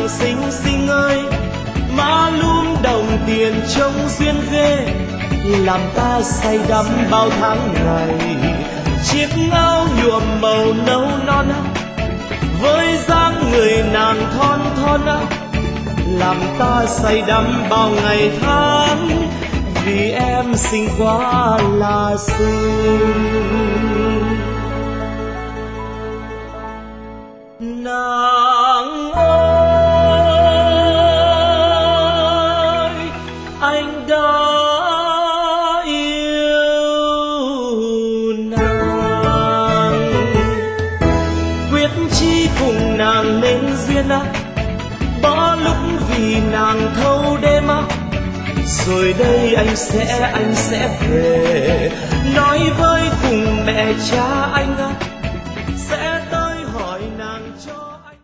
xinh xinh ơi, má lúm đồng tiền trông duyên ghê, làm ta say đắm bao tháng ngày. Chiếc áo nhuộm màu nâu non với dáng người nàng thon thon làm ta say đắm bao ngày tháng, vì em xinh quá là xinh. Nàng ơi, anh đã yêu nàng, quyết chí cùng nàng nên duyên bỏ lúc vì nàng thâu đêm rồi đây anh sẽ về nói với cùng mẹ cha anh